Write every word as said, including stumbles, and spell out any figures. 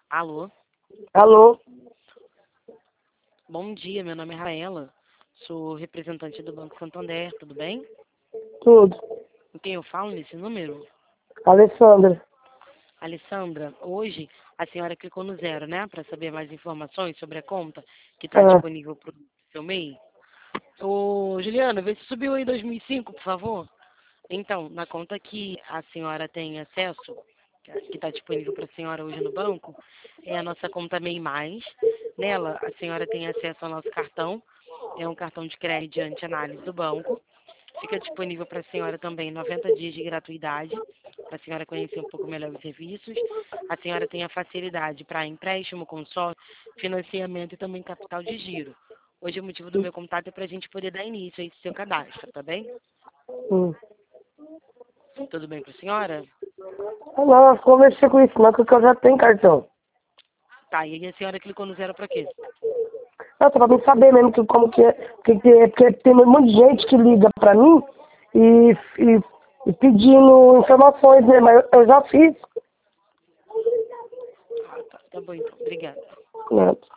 Alô? Alô? Bom dia, meu nome é Raela. Sou representante do Banco Santander, tudo bem? Tudo. Com quem eu falo nesse número? Alessandra. Alessandra, hoje a senhora clicou no zero, né? Para saber mais informações sobre a conta que está Ah, disponível para o seu M E I. Ô, Juliana, vê se subiu aí dois mil e cinco, por favor. Então, na conta que a senhora tem acesso, que está disponível para a senhora hoje no banco, é a nossa conta M E I Mais. Nela, a senhora tem acesso ao nosso cartão, é um cartão de crédito de análise do banco. Fica disponível para a senhora também noventa dias de gratuidade, para a senhora conhecer um pouco melhor os serviços. A senhora tem a facilidade para empréstimo, consórcio, financiamento e também capital de giro. Hoje o motivo do meu contato é para a gente poder dar início a esse seu cadastro, tá bem? hum. Tudo bem com a senhora? Ah, não, eu conversei com isso, não, porque eu já tenho cartão. Tá, e aí a senhora clicou no zero para quê? Não, só pra mim saber mesmo que, como que é, que, que é, porque tem um monte de gente que liga pra mim e, e, e pedindo informações, né, mas eu, eu já fiz. Ah, tá, tá bom então, obrigada. Né?